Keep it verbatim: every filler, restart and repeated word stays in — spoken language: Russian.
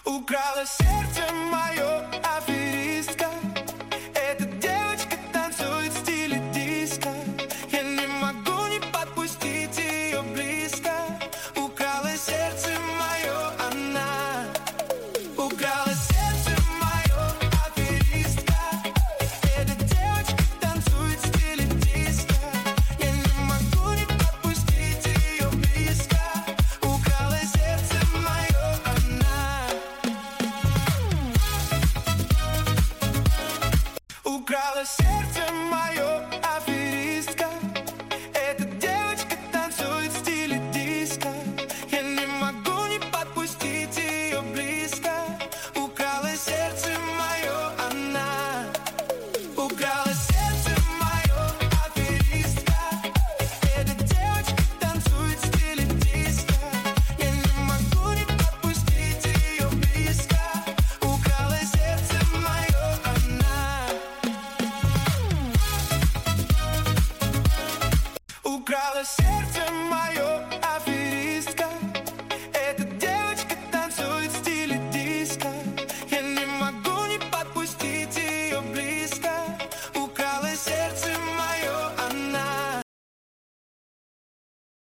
Украла сердце мое, аферистка. Эта девочка танцует в стиле диско. Я не могу не подпустить ее близко. Украла сердце мое, она. Украла сердце мое, аферистка. Эта девочка танцует в стиле диско. Я не могу не подпустить ее близко. Украла сердце мое, она. Украла сердце мое, аферистка. Эта девочка танцует в стиле диско. Я не могу не подпустить ее близко. Украла сердце мое, она. Украла сердце мое, аферистка. Эта девочка танцует в стиле диско. Я не могу не подпустить ее близко. Украла сердце мое, она. Украла сердце.